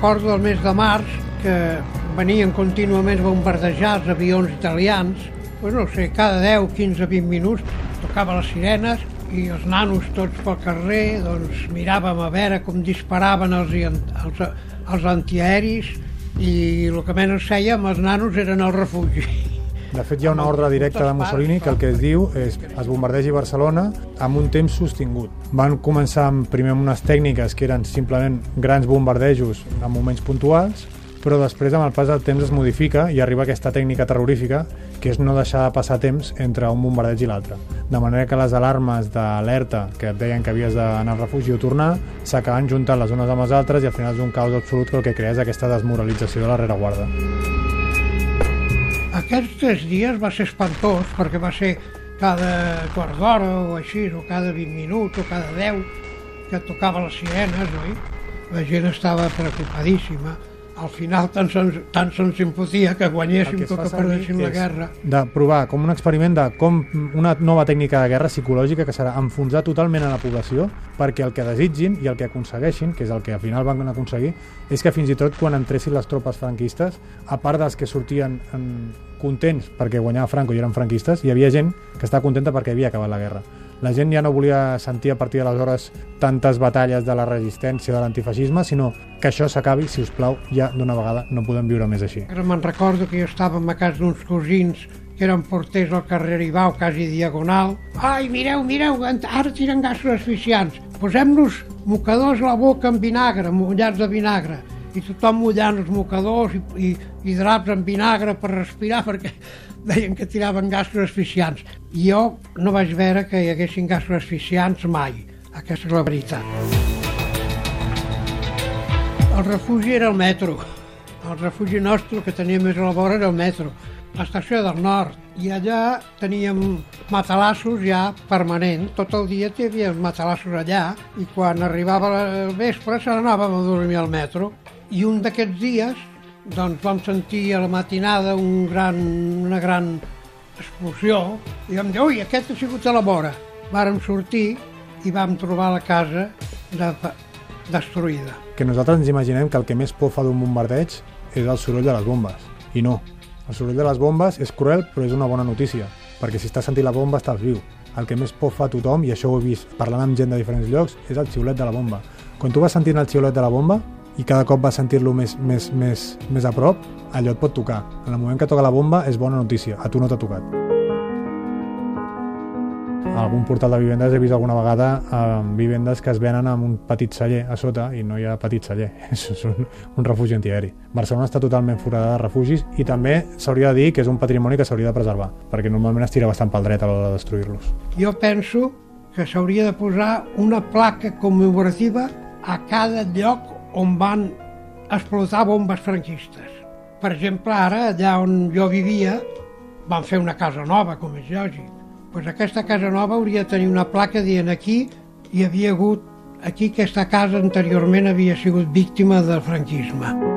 recordo del mes de març que venien contínuament bombardejats avions italians. Pues no sé, cada 10, 15, 20 minuts tocava les sirenes i els nanos tots pel carrer doncs miràvem a veure com disparaven els antiaeris i el que menys fèiem els nanos eren al refugi. De fet, hi ha una ordre directa de Mussolini que el que es diu és es bombardegi Barcelona amb un temps sostingut. Van començar primer amb unes tècniques que eren simplement grans bombardejos en moments puntuals, però després amb el pas del temps es modifica i arriba aquesta tècnica terrorífica que és no deixar de passar temps entre un bombardeig i l'altre. De manera que les alarmes d'alerta que et deien que havies d'anar al refugi o tornar s'acaben juntant les unes amb les altres i al final és un caos absolut que el que crea és aquesta desmoralització de la rereguarda. Aquests 3 dies va ser espantós perquè va ser cada quart d'hora o així, o cada 20 minuts o cada 10 que tocava les sirenes, oi? La gent estava preocupadíssima. Al final tant se'ns impotia que guanyéssim que perdéssim la guerra. De provar com un experiment de com una nova tècnica de guerra psicològica que serà enfonsar totalment a la població perquè el que desitgin i el que aconsegueixin, que és el que al final van aconseguir, és que fins i tot quan entressin les tropes franquistes, a part dels que sortien contents perquè guanyava Franco i eren franquistes, hi havia gent que estava contenta perquè havia acabat la guerra. La gent ja no volia sentir a partir d'aleshores tantes batalles de la resistència, de l'antifeixisme, sinó que això s'acabi, si us plau, ja d'una vegada no podem viure més així. Ara me'n recordo que jo estàvem a casa d'uns cosins que eren porters al carrer Ibau, quasi diagonal. Ai, mireu, ara tiren gasos asfixiants. Posem-nos mocadors a la boca amb vinagre, mullats de vinagre. I tothom mullant els mocadors i draps amb vinagre per respirar, perquè deien que tiraven gasos asfixiants. Jo no vaig veure que hi haguessin gasos asfixiants mai. Aquesta és la veritat. El refugi era el metro. El refugi nostre, el que tenia més a la vora, era el metro. L'estació del nord. I allà teníem matalassos ja permanent. Tot el dia hi havia matalassos allà i quan arribava el vespre se n'anàvem a dormir al metro. I un d'aquests dies doncs vam sentir a la matinada una gran explosió i vam dir, ui, aquest ha sigut a la vora. Vàrem sortir i vam trobar la casa destruïda. Que nosaltres ens imaginem que el que més por fa d'un bombardeig és el soroll de les bombes. I no. El soroll de les bombes és cruel, però és una bona notícia, perquè si estàs sentint la bomba estàs viu. El que més por fa a tothom, i això ho he vist parlant amb gent de diferents llocs, és el xiulet de la bomba. Quan tu vas sentint el xiulet de la bomba, i cada cop vas sentir-lo més a prop, allò et pot tocar. En el moment que toca la bomba és bona notícia, a tu no t'ha tocat. A algun portal de vivendes he vist alguna vegada vivendes que es venen amb un petit celler a sota i no hi ha petit celler, és un refugi antiaeri. Barcelona està totalment forada de refugis i també s'hauria de dir que és un patrimoni que s'hauria de preservar, perquè normalment es tira bastant pel dret a l'hora de destruir-los. Jo penso que s'hauria de posar una placa commemorativa a cada lloc on van explotar bombes franquistes. Per exemple, ara, allà on jo vivia, van fer una casa nova, com és lògic. Doncs aquesta casa nova hauria de tenir una placa dient aquí hi havia hagut, aquí aquesta casa anteriorment havia sigut víctima del franquisme.